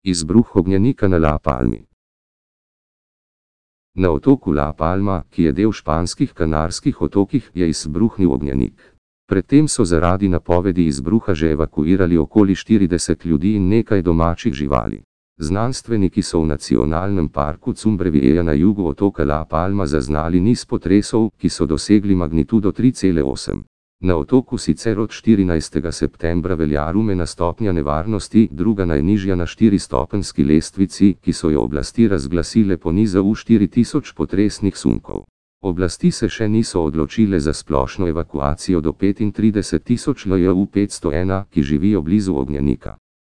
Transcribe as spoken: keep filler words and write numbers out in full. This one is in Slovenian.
Izbruh ognjenika na La Palmi. Na otoku La Palma, ki je del španskih Kanarskih otokih, je izbruhnil ognjenik. Predtem so zaradi napovedi izbruha že evakuirali okoli štirideset ljudi in nekaj domačih živali. Znanstveniki so v nacionalnem parku Cumbrevieja na jugu otoka La Palma zaznali niz potresov, ki so dosegli magnitudo tri cele osem. Na otoku sicer od štirinajstega septembra velja rumena stopnja nevarnosti, druga najnižja na štiristopenjski lestvici, ki so jo oblasti razglasile po nizu štiri tisoč potresnih sunkov. Oblasti se še niso odločile za splošno evakuacijo do petintrideset tisoč ljudi petsto ena, ki živijo blizu ognjenika.